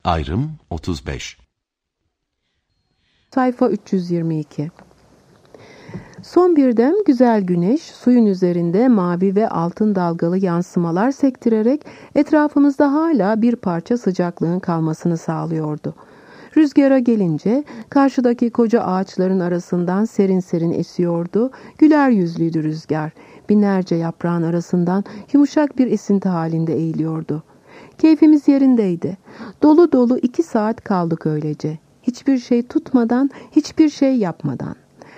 Ayrım 35. Sayfa 322. Son bir dem güzel güneş suyun üzerinde mavi ve altın dalgalı yansımalar sektirerek etrafımızda hala bir parça sıcaklığın kalmasını sağlıyordu. Rüzgara gelince karşıdaki koca ağaçların arasından serin serin esiyordu. Güler yüzlüydü rüzgar. Binlerce yaprağın arasından yumuşak bir esinti halinde eğiliyordu. Keyfimiz yerindeydi. Dolu dolu 2 saat kaldık öylece. Hiçbir şey tutmadan, hiçbir şey yapmadan.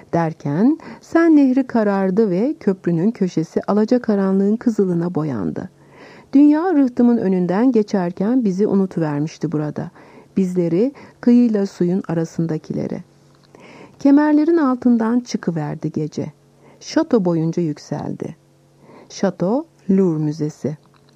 Derken Sen Nehri karardı ve köprünün köşesi alacakaranlığın kızılına boyandı. Dünya rıhtımın önünden geçerken bizi unutuvermişti burada. Bizleri, kıyıyla suyun arasındakileri. Kemerlerin altından çıkıverdi gece. Şato boyunca yükseldi. Şato, Louvre Müzesi.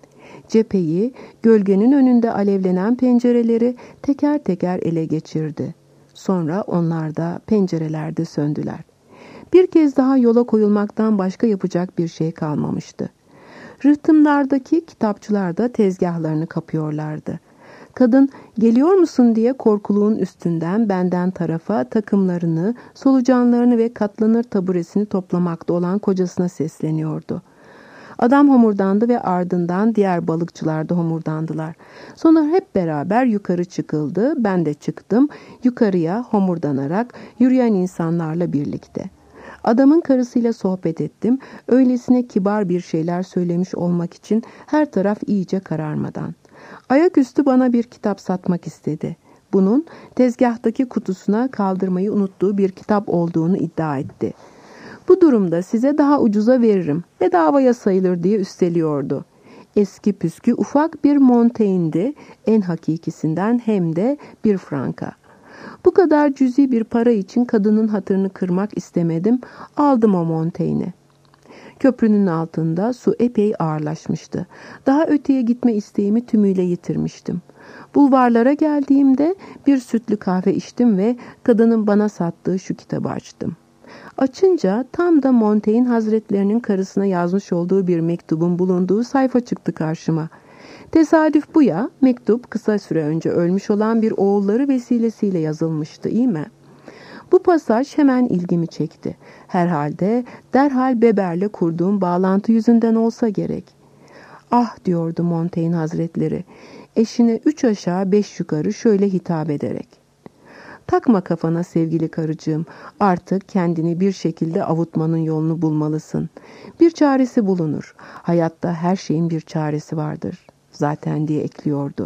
Cepheyi, gölgenin önünde alevlenen pencereleri teker teker ele geçirdi. Sonra onlar da pencerelerde söndüler. Bir kez daha yola koyulmaktan başka yapacak bir şey kalmamıştı. Rıhtımlardaki kitapçılar da tezgahlarını kapıyorlardı. Kadın, geliyor musun diye korkuluğun üstünden benden tarafa takımlarını, solucanlarını ve katlanır taburesini toplamakta olan kocasına sesleniyordu. Adam homurdandı ve ardından diğer balıkçılar da homurdandılar. Sonra hep beraber yukarı çıkıldı. Ben de çıktım. Yukarıya homurdanarak yürüyen insanlarla birlikte. Adamın karısıyla sohbet ettim. Öylesine kibar bir şeyler söylemiş olmak için her taraf iyice kararmadan. Ayaküstü bana bir kitap satmak istedi. Bunun tezgahtaki kutusuna kaldırmayı unuttuğu bir kitap olduğunu iddia etti. Bu durumda size daha ucuza veririm, bedavaya sayılır diye üsteliyordu. Eski püskü ufak bir Montaigne'di, en hakikisinden hem de 1 franka. Bu kadar cüzi bir para için kadının hatırını kırmak istemedim, aldım o Montaigne'i. Köprünün altında su epey ağırlaşmıştı. Daha öteye gitme isteğimi tümüyle yitirmiştim. Bulvarlara geldiğimde bir sütlü kahve içtim ve kadının bana sattığı şu kitabı açtım. Açınca tam da Montaigne Hazretlerinin karısına yazmış olduğu bir mektubun bulunduğu sayfa çıktı karşıma. Tesadüf bu ya, mektup kısa süre önce ölmüş olan bir oğulları vesilesiyle yazılmıştı, iyi mi? Bu pasaj hemen ilgimi çekti. Herhalde derhal Beber'le kurduğum bağlantı yüzünden olsa gerek. Ah, diyordu Montaigne Hazretleri, eşine 3 aşağı 5 yukarı şöyle hitap ederek. Takma kafana sevgili karıcığım, artık kendini bir şekilde avutmanın yolunu bulmalısın. Bir çaresi bulunur. Hayatta her şeyin bir çaresi vardır. Zaten diye ekliyordu.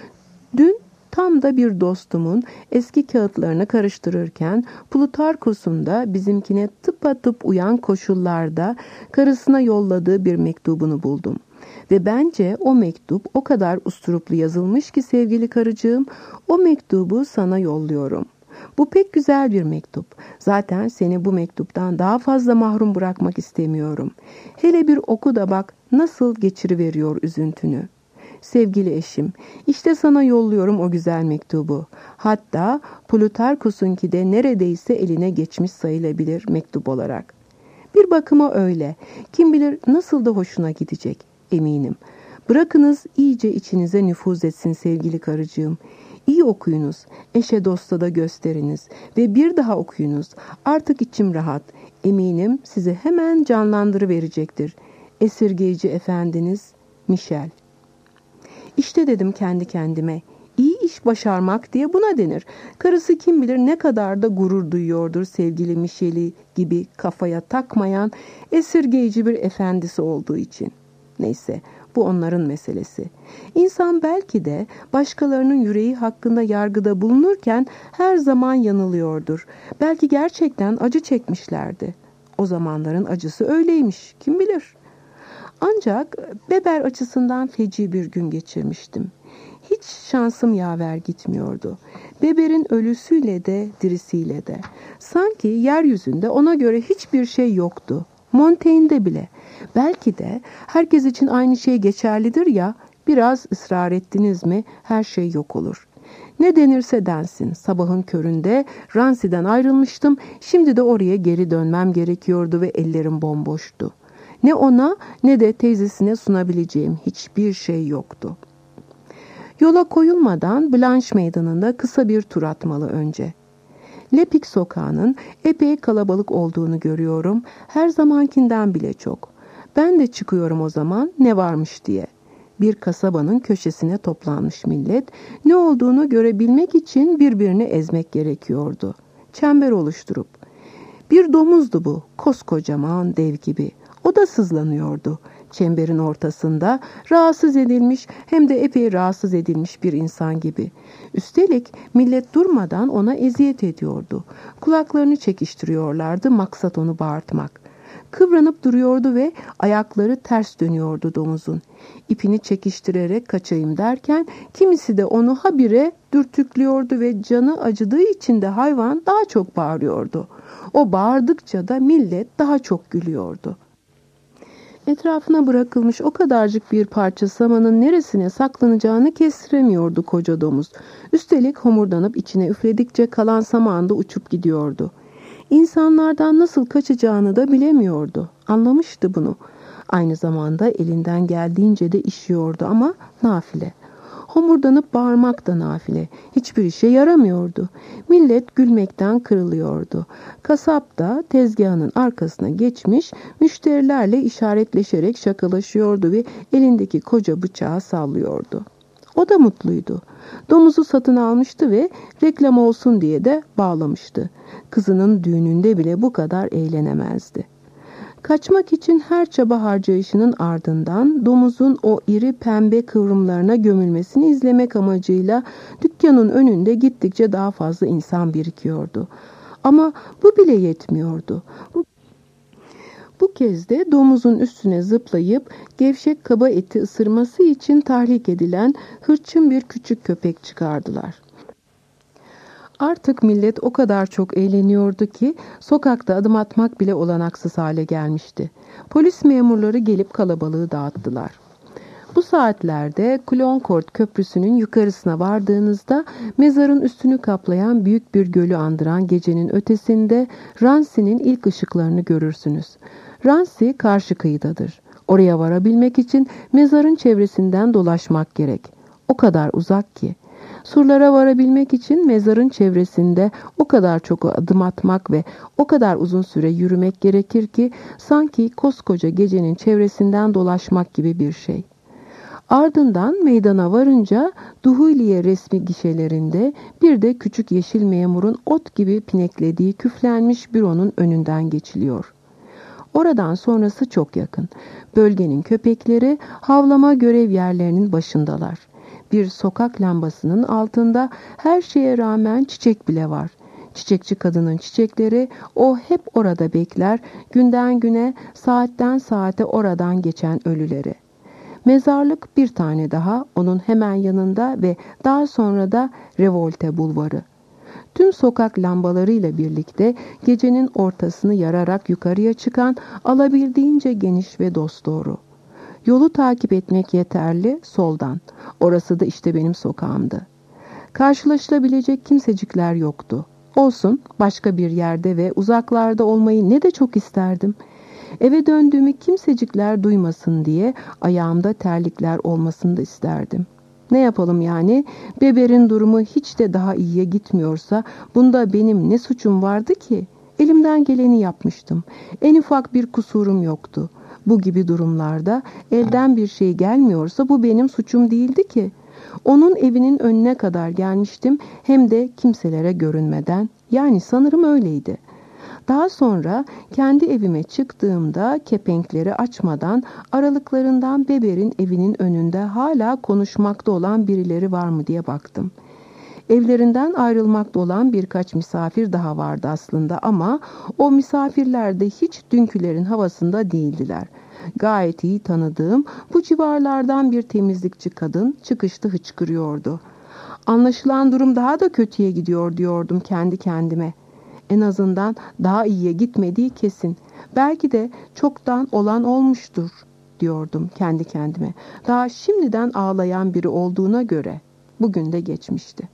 Dün tam da bir dostumun eski kağıtlarını karıştırırken Plutarkos'un da bizimkine tıpatıp uyan koşullarda karısına yolladığı bir mektubunu buldum. Ve bence o mektup o kadar usturuplu yazılmış ki sevgili karıcığım, o mektubu sana yolluyorum. Bu pek güzel bir mektup. Zaten seni bu mektuptan daha fazla mahrum bırakmak istemiyorum. Hele bir oku da bak nasıl geçiriveriyor üzüntünü. Sevgili eşim, işte sana yolluyorum o güzel mektubu. Hatta Plutarkos'unki de neredeyse eline geçmiş sayılabilir mektup olarak. Bir bakıma öyle. Kim bilir nasıl da hoşuna gidecek, eminim. Bırakınız iyice içinize nüfuz etsin sevgili karıcığım. İyi okuyunuz, eşe dosta da gösteriniz ve bir daha okuyunuz. Artık içim rahat. Eminim sizi hemen canlandırıverecektir. Esirgeyici efendiniz Michel. İşte dedim kendi kendime, iyi iş başarmak diye buna denir. Karısı kim bilir ne kadar da gurur duyuyordur sevgili Michel'i gibi kafaya takmayan esirgeyici bir efendisi olduğu için. Neyse, bu onların meselesi. İnsan belki de başkalarının yüreği hakkında yargıda bulunurken her zaman yanılıyordur. Belki gerçekten acı çekmişlerdi. O zamanların acısı öyleymiş, kim bilir. Ancak Beber açısından feci bir gün geçirmiştim. Hiç şansım yaver gitmiyordu. Beber'in ölüsüyle de dirisiyle de. Sanki yeryüzünde ona göre hiçbir şey yoktu. Montaigne'de bile. Belki de herkes için aynı şey geçerlidir ya, biraz ısrar ettiniz mi her şey yok olur. Ne denirse densin, sabahın köründe Ransi'den ayrılmıştım, şimdi de oraya geri dönmem gerekiyordu ve ellerim bomboştu. Ne ona ne de teyzesine sunabileceğim hiçbir şey yoktu. Yola koyulmadan Blanche Meydanı'nda kısa bir tur atmalı önce. Lepik sokağının epey kalabalık olduğunu görüyorum, her zamankinden bile çok. Ben de çıkıyorum o zaman ne varmış diye. Bir kasabanın köşesine toplanmış millet, ne olduğunu görebilmek için birbirini ezmek gerekiyordu. Çember oluşturup. Bir domuzdu bu, koskocaman dev gibi. O da sızlanıyordu. Çemberin ortasında rahatsız edilmiş hem de epey rahatsız edilmiş bir insan gibi. Üstelik millet durmadan ona eziyet ediyordu. Kulaklarını çekiştiriyorlardı, maksat onu bağırtmak. Kıvranıp duruyordu ve ayakları ters dönüyordu domuzun. İpini çekiştirerek kaçayım derken kimisi de onu habire dürtüklüyordu ve canı acıdığı için de hayvan daha çok bağırıyordu. O bağırdıkça da millet daha çok gülüyordu. Etrafına bırakılmış o kadarcık bir parça samanın neresine saklanacağını kestiremiyordu koca domuz. Üstelik homurdanıp içine üfledikçe kalan saman da uçup gidiyordu. İnsanlardan nasıl kaçacağını da bilemiyordu. Anlamıştı bunu. Aynı zamanda elinden geldiğince de işiyordu ama nafile. Homurdanıp bağırmak da nafile. Hiçbir işe yaramıyordu. Millet gülmekten kırılıyordu. Kasap da tezgahının arkasına geçmiş, müşterilerle işaretleşerek şakalaşıyordu ve elindeki koca bıçağı sallıyordu. O da mutluydu. Domuzu satın almıştı ve reklam olsun diye de bağlamıştı. Kızının düğününde bile bu kadar eğlenemezdi. Kaçmak için her çaba harcayışının ardından domuzun o iri pembe kıvrımlarına gömülmesini izlemek amacıyla dükkanın önünde gittikçe daha fazla insan birikiyordu. Ama bu bile yetmiyordu. Bu kez de domuzun üstüne zıplayıp gevşek kaba eti ısırması için tahrik edilen hırçın bir küçük köpek çıkardılar. Artık millet o kadar çok eğleniyordu ki sokakta adım atmak bile olanaksız hale gelmişti. Polis memurları gelip kalabalığı dağıttılar. Bu saatlerde Cloncourt Köprüsü'nün yukarısına vardığınızda mezarın üstünü kaplayan büyük bir gölü andıran gecenin ötesinde Rancy'nin ilk ışıklarını görürsünüz. Rancy karşı kıyıdadır. Oraya varabilmek için mezarın çevresinden dolaşmak gerek. O kadar uzak ki. Surlara varabilmek için mezarın çevresinde o kadar çok adım atmak ve o kadar uzun süre yürümek gerekir ki sanki koskoca gecenin çevresinden dolaşmak gibi bir şey. Ardından meydana varınca Duhuliye resmi gişelerinde bir de küçük yeşil memurun ot gibi pineklediği küflenmiş büronun önünden geçiliyor. Oradan sonrası çok yakın. Bölgenin köpekleri havlama görev yerlerinin başındalar. Bir sokak lambasının altında her şeye rağmen çiçek bile var. Çiçekçi kadının çiçekleri, o hep orada bekler, günden güne, saatten saate oradan geçen ölüleri. Mezarlık bir tane daha, onun hemen yanında ve daha sonra da Revolte Bulvarı. Tüm sokak lambalarıyla birlikte gecenin ortasını yararak yukarıya çıkan alabildiğince geniş ve dosdoğru. Yolu takip etmek yeterli, soldan. Orası da işte benim sokağımdı. Karşılaşılabilecek kimsecikler yoktu. Olsun, başka bir yerde ve uzaklarda olmayı ne de çok isterdim. Eve döndüğümü kimsecikler duymasın diye ayağımda terlikler olmasını da isterdim. Ne yapalım yani? Beber'in durumu hiç de daha iyiye gitmiyorsa bunda benim ne suçum vardı ki? Elimden geleni yapmıştım. En ufak bir kusurum yoktu. Bu gibi durumlarda elden bir şey gelmiyorsa bu benim suçum değildi ki. Onun evinin önüne kadar gelmiştim, hem de kimselere görünmeden. Yani sanırım öyleydi. Daha sonra kendi evime çıktığımda kepenkleri açmadan aralıklarından Beber'in evinin önünde hala konuşmakta olan birileri var mı diye baktım. Evlerinden ayrılmakta olan birkaç misafir daha vardı aslında ama o misafirler de hiç dünkülerin havasında değildiler. Gayet iyi tanıdığım bu civarlardan bir temizlikçi kadın çıkışta hıçkırıyordu. Anlaşılan durum daha da kötüye gidiyor diyordum kendi kendime. En azından daha iyiye gitmediği kesin. Belki de çoktan olan olmuştur diyordum kendi kendime. Daha şimdiden ağlayan biri olduğuna göre bugün de geçmişti.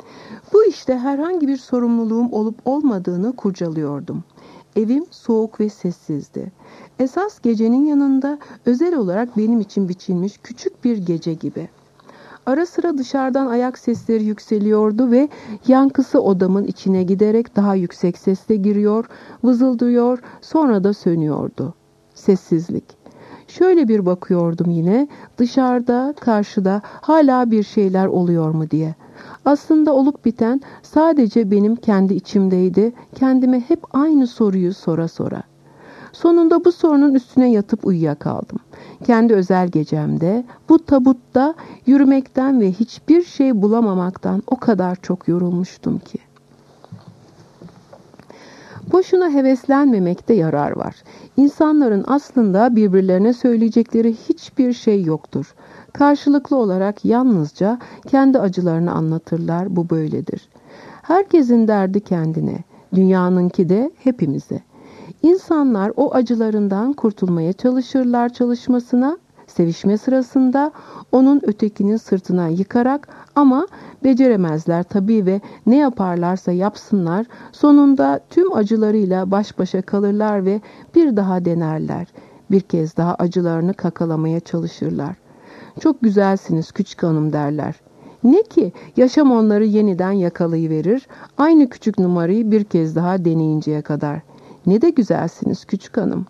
Bu işte herhangi bir sorumluluğum olup olmadığını kurcalıyordum. Evim soğuk ve sessizdi. Esas gecenin yanında özel olarak benim için biçilmiş küçük bir gece gibi. Ara sıra dışarıdan ayak sesleri yükseliyordu ve yankısı odamın içine giderek daha yüksek sesle giriyor, vızıldıyor, sonra da sönüyordu. Sessizlik. Şöyle bir bakıyordum yine, dışarıda, karşıda hala bir şeyler oluyor mu diye. Aslında olup biten sadece benim kendi içimdeydi, kendime hep aynı soruyu sora sora. Sonunda bu sorunun üstüne yatıp uyuyakaldım. Kendi özel gecemde, bu tabutta yürümekten ve hiçbir şey bulamamaktan o kadar çok yorulmuştum ki. Boşuna heveslenmemekte yarar var. İnsanların aslında birbirlerine söyleyecekleri hiçbir şey yoktur. Karşılıklı olarak yalnızca kendi acılarını anlatırlar, bu böyledir. Herkesin derdi kendine, dünyanınki de hepimize. İnsanlar o acılarından kurtulmaya çalışırlar çalışmasına, sevişme sırasında onun ötekinin sırtına yıkarak ama beceremezler tabii ve ne yaparlarsa yapsınlar sonunda tüm acılarıyla baş başa kalırlar ve bir daha denerler. Bir kez daha acılarını kakalamaya çalışırlar. Çok güzelsiniz küçük hanım derler. Ne ki yaşam onları yeniden yakalayıverir, aynı küçük numarayı bir kez daha deneyinceye kadar. Ne de güzelsiniz küçük hanım.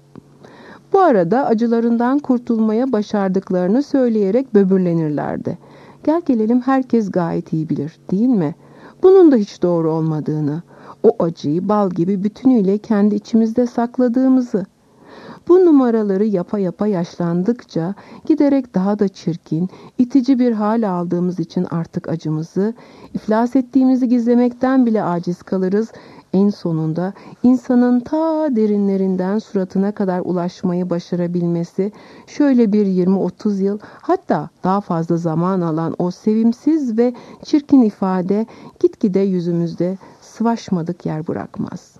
Bu arada acılarından kurtulmaya başardıklarını söyleyerek böbürlenirlerdi. Gel gelelim herkes gayet iyi bilir, değil mi? Bunun da hiç doğru olmadığını, o acıyı bal gibi bütünüyle kendi içimizde sakladığımızı. Bu numaraları yapa yapa yaşlandıkça giderek daha da çirkin, itici bir hal aldığımız için artık acımızı, iflas ettiğimizi gizlemekten bile aciz kalırız. En sonunda insanın ta derinlerinden suratına kadar ulaşmayı başarabilmesi, şöyle bir 20-30 yıl hatta daha fazla zaman alan o sevimsiz ve çirkin ifade gitgide yüzümüzde sıvaşmadık yer bırakmaz.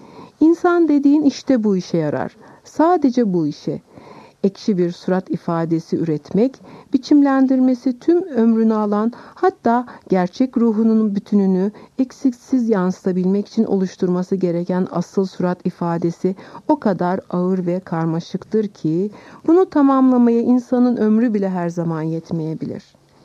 İnsan dediğin işte bu işe yarar. Sadece bu işe. Ekşi bir surat ifadesi üretmek, biçimlendirmesi tüm ömrünü alan, hatta gerçek ruhunun bütününü eksiksiz yansıtabilmek için oluşturması gereken asıl surat ifadesi o kadar ağır ve karmaşıktır ki, bunu tamamlamaya insanın ömrü bile her zaman yetmeyebilir.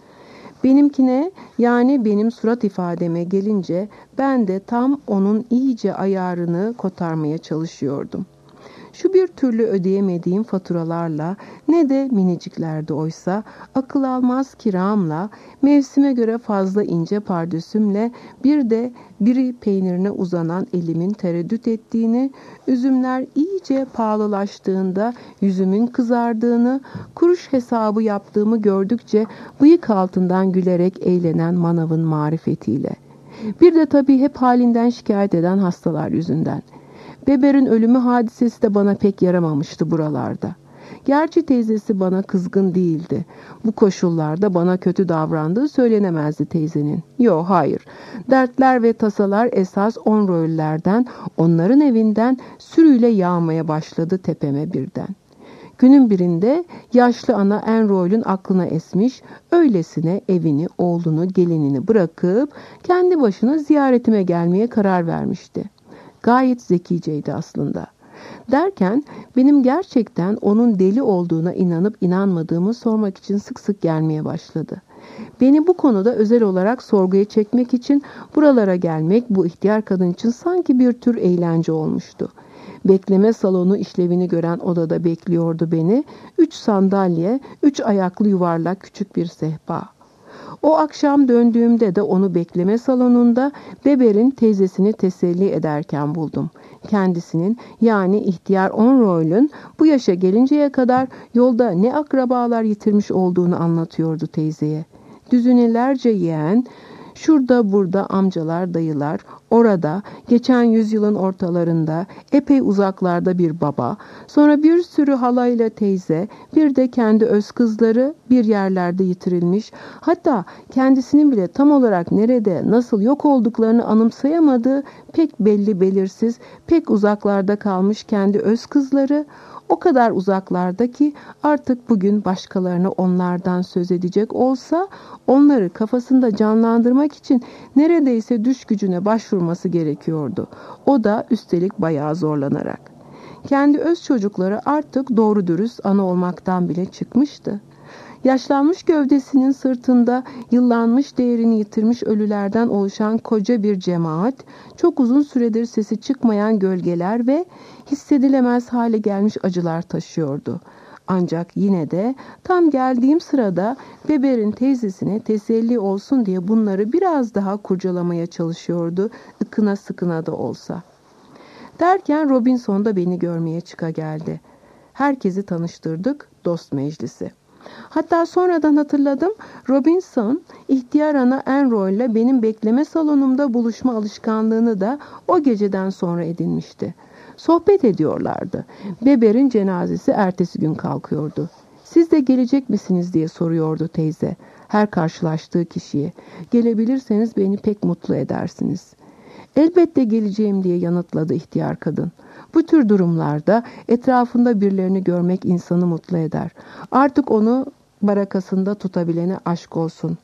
Benimkine, yani benim surat ifademe gelince ben de tam onun iyice ayarını kotarmaya çalışıyordum. Şu bir türlü ödeyemediğim faturalarla ne de miniciklerde oysa akıl almaz kiramla, mevsime göre fazla ince pardösümle bir de biri peynirine uzanan elimin tereddüt ettiğini, üzümler iyice pahalılaştığında yüzümün kızardığını, kuruş hesabı yaptığımı gördükçe bıyık altından gülerek eğlenen manavın marifetiyle. Bir de tabii hep halinden şikayet eden hastalar yüzünden. Beber'in ölümü hadisesi de bana pek yaramamıştı buralarda. Gerçi teyzesi bana kızgın değildi. Bu koşullarda bana kötü davrandığı söylenemezdi teyzenin. Yo, hayır. Dertler ve tasalar esas Onroy'lerden, onların evinden sürüyle yağmaya başladı tepeme birden. Günün birinde yaşlı ana Enroy'un aklına esmiş, öylesine evini, oğlunu, gelinini bırakıp kendi başına ziyaretime gelmeye karar vermişti. Gayet zekiceydi aslında. Derken benim gerçekten onun deli olduğuna inanıp inanmadığımı sormak için sık sık gelmeye başladı. Beni bu konuda özel olarak sorguya çekmek için buralara gelmek bu ihtiyar kadın için sanki bir tür eğlence olmuştu. Bekleme salonu işlevini gören odada bekliyordu beni. 3 sandalye, 3 ayaklı yuvarlak küçük bir sehpa. O akşam döndüğümde de onu bekleme salonunda Beber'in teyzesini teselli ederken buldum. Kendisinin, yani ihtiyar Onroy'un bu yaşa gelinceye kadar yolda ne akrabalar yitirmiş olduğunu anlatıyordu teyzeye. Düzinelerce yeğen, şurada burada amcalar, dayılar, orada geçen yüzyılın ortalarında epey uzaklarda bir baba, sonra bir sürü halayla teyze, bir de kendi öz kızları bir yerlerde yitirilmiş, hatta kendisinin bile tam olarak nerede, nasıl yok olduklarını anımsayamadığı pek belli belirsiz, pek uzaklarda kalmış kendi öz kızları, o kadar uzaklarda ki artık bugün başkalarına onlardan söz edecek olsa onları kafasında canlandırmak için neredeyse düş gücüne başvurması gerekiyordu. O da üstelik bayağı zorlanarak. Kendi öz çocukları artık doğru dürüst ana olmaktan bile çıkmıştı. Yaşlanmış gövdesinin sırtında yıllanmış değerini yitirmiş ölülerden oluşan koca bir cemaat, çok uzun süredir sesi çıkmayan gölgeler ve hissedilemez hale gelmiş acılar taşıyordu. Ancak yine de tam geldiğim sırada Beber'in teyzesine teselli olsun diye bunları biraz daha kurcalamaya çalışıyordu, ıkına sıkına da olsa. Derken Robinson da beni görmeye çıka geldi. Herkesi tanıştırdık, dost meclisi. Hatta sonradan hatırladım, Robinson, ihtiyar ana Enroy ile benim bekleme salonumda buluşma alışkanlığını da o geceden sonra edinmişti. Sohbet ediyorlardı. Beber'in cenazesi ertesi gün kalkıyordu. "Siz de gelecek misiniz?" diye soruyordu teyze, her karşılaştığı kişiye. "Gelebilirseniz beni pek mutlu edersiniz." "Elbette geleceğim," diye yanıtladı ihtiyar kadın. Bu tür durumlarda etrafında birilerini görmek insanı mutlu eder. Artık onu barakasında tutabilene aşk olsun.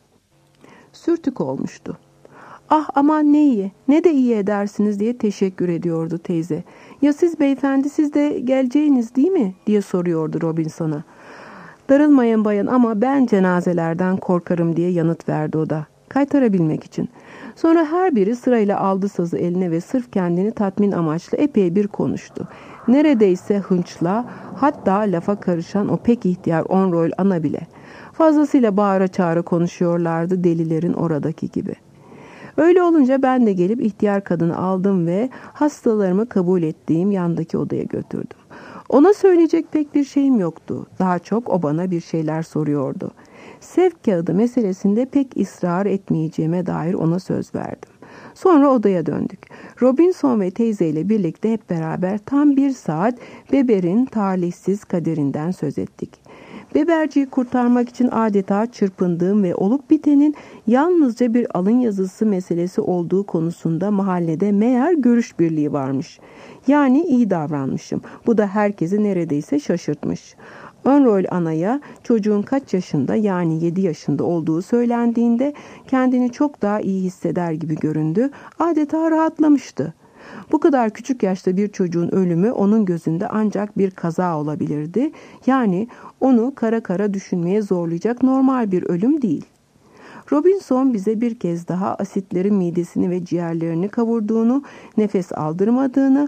Sürtük olmuştu. "Ah aman ne iyi, ne de iyi edersiniz," diye teşekkür ediyordu teyze. "Ya siz beyefendi, siz de geleceğiniz değil mi?" diye soruyordu Robinson'a. "Darılmayın bayan ama ben cenazelerden korkarım," diye yanıt verdi o da, kaytarabilmek için. Sonra her biri sırayla aldı sazı eline ve sırf kendini tatmin amaçlı epey bir konuştu. Neredeyse hınçla, hatta lafa karışan o pek ihtiyar Enroy ana bile. Fazlasıyla bağıra çağıra konuşuyorlardı, delilerin oradaki gibi. Öyle olunca ben de gelip ihtiyar kadını aldım ve hastalarımı kabul ettiğim yandaki odaya götürdüm. Ona söyleyecek pek bir şeyim yoktu. Daha çok o bana bir şeyler soruyordu. Sevk kağıdı meselesinde pek ısrar etmeyeceğime dair ona söz verdim. Sonra odaya döndük. Robinson ve teyzeyle birlikte hep beraber tam 1 saat Beber'in talihsiz kaderinden söz ettik. Beberciyi kurtarmak için adeta çırpındığım ve olup bitenin yalnızca bir alın yazısı meselesi olduğu konusunda mahallede meğer görüş birliği varmış. Yani iyi davranmışım. Bu da herkesi neredeyse şaşırtmış. Enroy anaya çocuğun kaç yaşında, yani 7 yaşında olduğu söylendiğinde kendini çok daha iyi hisseder gibi göründü. Adeta rahatlamıştı. Bu kadar küçük yaşta bir çocuğun ölümü onun gözünde ancak bir kaza olabilirdi. Yani onu kara kara düşünmeye zorlayacak normal bir ölüm değil. Robinson bize bir kez daha asitlerin midesini ve ciğerlerini kavurduğunu, nefes aldırmadığını,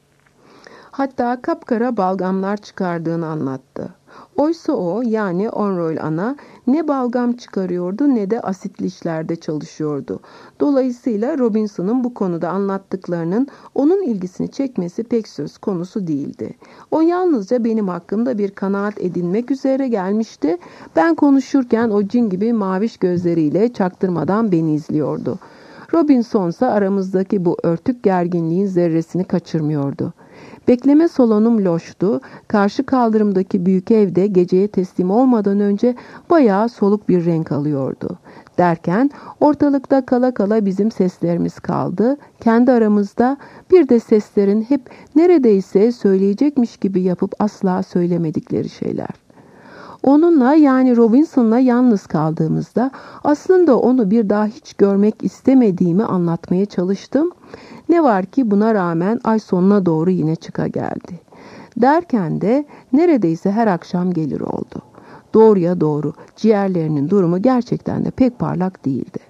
hatta kapkara balgamlar çıkardığını anlattı. Oysa o, yani Enroy ana, ne balgam çıkarıyordu ne de asitli işlerde çalışıyordu. Dolayısıyla Robinson'un bu konuda anlattıklarının onun ilgisini çekmesi pek söz konusu değildi. O yalnızca benim hakkımda bir kanaat edinmek üzere gelmişti. Ben konuşurken o cin gibi maviş gözleriyle çaktırmadan beni izliyordu. Robinson ise aramızdaki bu örtük gerginliğin zerresini kaçırmıyordu. Bekleme salonum loştu. Karşı kaldırımdaki büyük evde geceye teslim olmadan önce bayağı soluk bir renk alıyordu. Derken ortalıkta kala kala bizim seslerimiz kaldı. Kendi aramızda bir de seslerin hep neredeyse söyleyecekmiş gibi yapıp asla söylemedikleri şeyler. Onunla, yani Robinson'la yalnız kaldığımızda aslında onu bir daha hiç görmek istemediğimi anlatmaya çalıştım. Ne var ki buna rağmen ay sonuna doğru yine çıka geldi. Derken de neredeyse her akşam gelir oldu. Doğruya doğru ciğerlerinin durumu gerçekten de pek parlak değildi.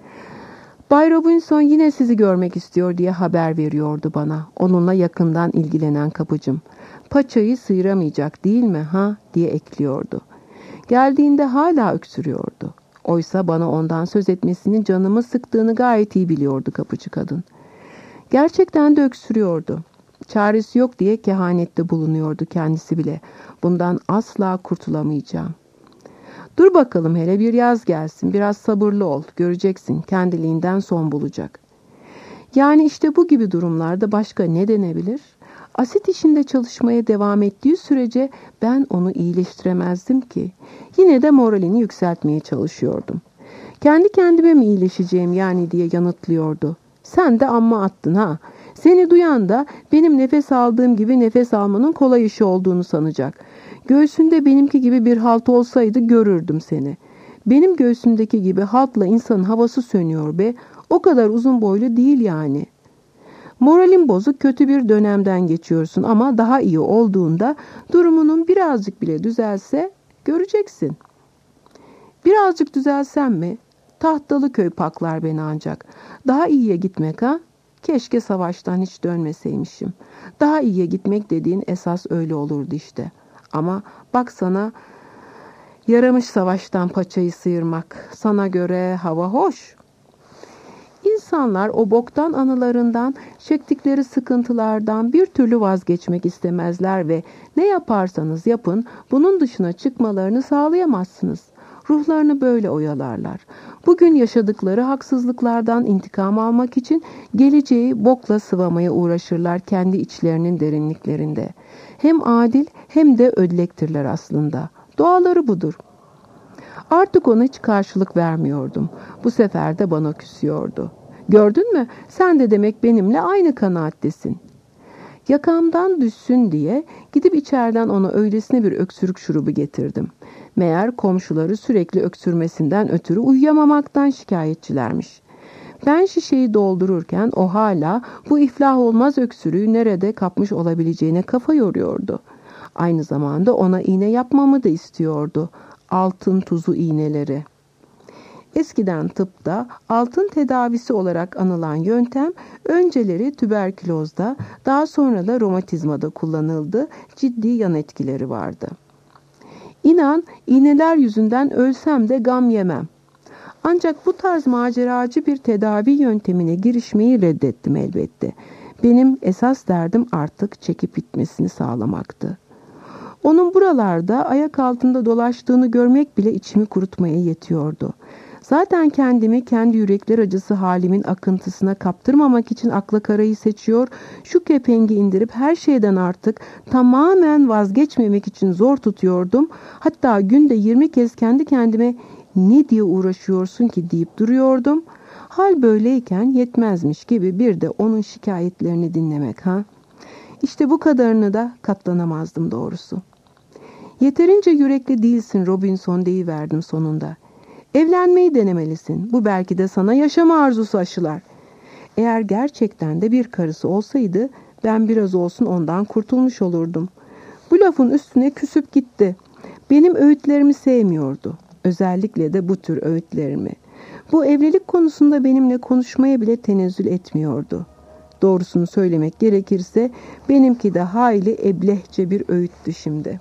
"Bay Robinson yine sizi görmek istiyor," diye haber veriyordu bana onunla yakından ilgilenen kapıcım. "Paçayı sıyıramayacak değil mi ha?" diye ekliyordu. Geldiğinde hala öksürüyordu. Oysa bana ondan söz etmesinin canımı sıktığını gayet iyi biliyordu kapıcı kadın. Gerçekten de öksürüyordu. Çaresi yok diye kehanette bulunuyordu kendisi bile. Bundan asla kurtulamayacağım. "Dur bakalım, hele bir yaz gelsin, biraz sabırlı ol, göreceksin, kendiliğinden son bulacak." Yani işte bu gibi durumlarda başka ne denebilir? Asit işinde çalışmaya devam ettiği sürece ben onu iyileştiremezdim ki. Yine de moralini yükseltmeye çalışıyordum. "Kendi kendime mi iyileşeceğim yani?" diye yanıtlıyordu. "Sen de amma attın ha. Seni duyan da benim nefes aldığım gibi nefes almanın kolay işi olduğunu sanacak. Göğsünde benimki gibi bir halt olsaydı görürdüm seni. Benim göğsümdeki gibi haltla insanın havası sönüyor be. O kadar uzun boylu değil yani. Moralin bozuk, kötü bir dönemden geçiyorsun ama daha iyi olduğunda durumunun birazcık bile düzelse göreceksin." Birazcık düzelsem mi? Tahtalıköy paklar beni ancak. Daha iyiye gitmek ha? Keşke savaştan hiç dönmeseymişim. Daha iyiye gitmek dediğin esas öyle olurdu işte. Ama bak sana yaramış savaştan paçayı sıyırmak. Sana göre hava hoş. İnsanlar o boktan anılarından, çektikleri sıkıntılardan bir türlü vazgeçmek istemezler ve ne yaparsanız yapın bunun dışına çıkmalarını sağlayamazsınız. Ruhlarını böyle oyalarlar. Bugün yaşadıkları haksızlıklardan intikam almak için geleceği bokla sıvamaya uğraşırlar kendi içlerinin derinliklerinde. Hem adil hem de ödlektirler aslında. Doğaları budur. Artık ona hiç karşılık vermiyordum. Bu sefer de bana küsüyordu. Gördün mü? Sen de demek benimle aynı kanaattesin. Yakamdan düşsün diye gidip içeriden ona öylesine bir öksürük şurubu getirdim. Meğer komşuları sürekli öksürmesinden ötürü uyuyamamaktan şikayetçilermiş. Ben şişeyi doldururken o hala bu iflah olmaz öksürüğü nerede kapmış olabileceğine kafa yoruyordu. Aynı zamanda ona iğne yapmamı da istiyordu. Altın tuzu iğneleri. Eskiden tıpta altın tedavisi olarak anılan yöntem önceleri tüberkülozda, daha sonra da romatizmada kullanıldı. Ciddi yan etkileri vardı. İnan iğneler yüzünden ölsem de gam yemem. Ancak bu tarz maceracı bir tedavi yöntemine girişmeyi reddettim elbette. Benim esas derdim artık çekip bitmesini sağlamaktı. Onun buralarda ayak altında dolaştığını görmek bile içimi kurutmaya yetiyordu. Zaten kendimi kendi yürekler acısı halimin akıntısına kaptırmamak için akla karayı seçiyor, şu kepengi indirip her şeyden artık tamamen vazgeçmemek için zor tutuyordum. Hatta günde 20 kez kendi kendime ne diye uğraşıyorsun ki deyip duruyordum. Hal böyleyken yetmezmiş gibi bir de onun şikayetlerini dinlemek ha. İşte bu kadarını da katlanamazdım doğrusu. Yeterince yürekli değilsin Robinson deyiverdim sonunda. Evlenmeyi denemelisin. Bu belki de sana yaşama arzusu aşılar. Eğer gerçekten de bir karısı olsaydı ben biraz olsun ondan kurtulmuş olurdum. Bu lafın üstüne küsüp gitti. Benim öğütlerimi sevmiyordu. Özellikle de bu tür öğütlerimi. Bu evlilik konusunda benimle konuşmaya bile tenezzül etmiyordu. Doğrusunu söylemek gerekirse benimki de hayli eblehçe bir öğüttü şimdi.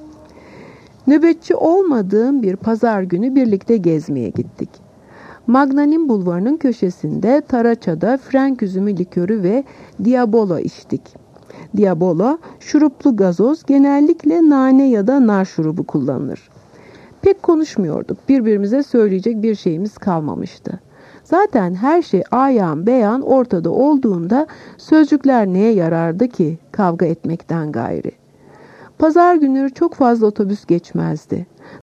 Nöbetçi olmadığım bir pazar günü birlikte gezmeye gittik. Magnanim Bulvarı'nın köşesinde Taraça'da Frank üzümü likörü ve Diabolo içtik. Diabolo, şuruplu gazoz, genellikle nane ya da nar şurubu kullanılır. Pek konuşmuyorduk. Birbirimize söyleyecek bir şeyimiz kalmamıştı. Zaten her şey ayan beyan ortada olduğunda sözcükler neye yarardı ki kavga etmekten gayri? Pazar günleri çok fazla otobüs geçmezdi.